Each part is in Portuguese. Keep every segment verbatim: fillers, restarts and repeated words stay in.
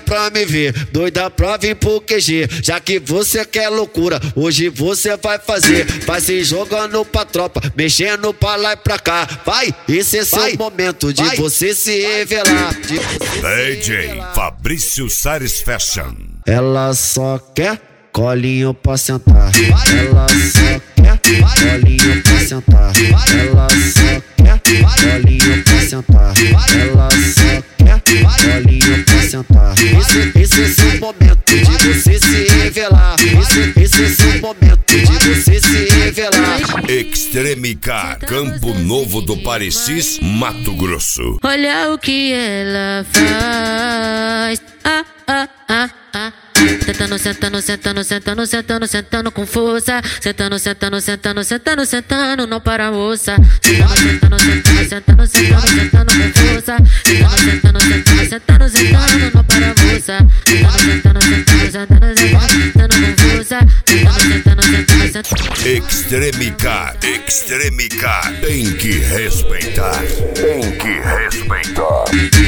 pra me ver, doida pra vir pro Q G. Já que você quer loucura, hoje você vai fazer. Vai se jogando pra tropa, mexendo pra lá e pra cá. Vai, esse é seu momento de vai. Você se revelar. De D J Fabrício Sares Fashion. Ela só quer colinho pra sentar. Ela só quer colinho pra sentar. Ela só quer colinho pra sentar. Ela só quer colinho pra sentar. Esse, esse é seu momento de você se revelar. Esse, esse é seu momento de você se revelar. Extreme Car, Campo Novo do Parecis, Mato Grosso. Olha o que ela faz. Ah, ah, ah, ah. Sentando, sentando, sentando, sentando, sentando, sentando com força. Sentando, sentando, sentando, sentando, sentando, não para a moça. Sentando, sentando, sentando, sentando, sentando, sentando com força. Sentando, sentando, sentando, sentando, sentando, não para a moça. Sentando, sentando, sentando, sentando, sentando com força. Sentando, sentando, sentando, sentando. Extreme Car, Extreme Car, tem que respeitar, tem que respeitar.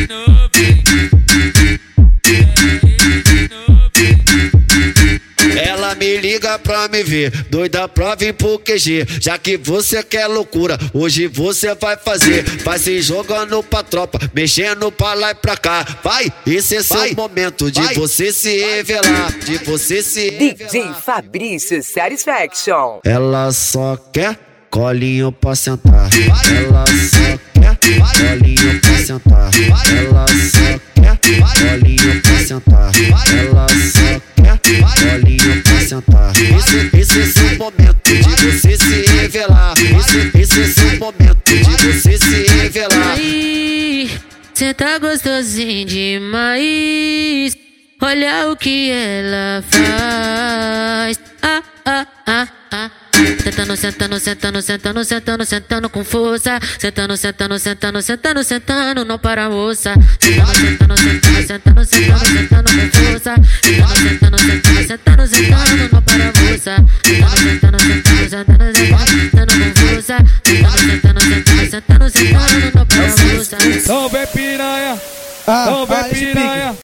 Ela me liga pra me ver, doida pra vir pro Q G. Já que você quer loucura, hoje você vai fazer. Vai se jogando pra tropa, mexendo pra lá e pra cá. Vai, esse é seu vai. momento de vai. você se revelar. De você se revelar. D J Fabrício Satisfaction. Ela só quer colinho pra sentar. Ela só quer colinho pra sentar. Ela só quer colinho pra sentar. Ela só quer colinho pra sentar. Esse, esse é seu momento de você se revelar. Esse, esse é seu momento de você se revelar. Ai, cê tá gostosinho demais. Olha o que ela faz. Ah, ah, ah, ah. Sentando, sentando, sentando, sentando, sentando, sentando com força. Sentando, sentando, sentando, sentando, sentando, não para a moça. Sentando, sentando, sentando, sentando, sentando, sentando com força. Sentando, sentando, sentando, sentando, sentando, não para a moça. Sentando, sentando, sentando, sentando, sentando com força. Sentando, sentando, sentando, sentando, sentando, não para a moça. Então vem piranha, então vem piranha.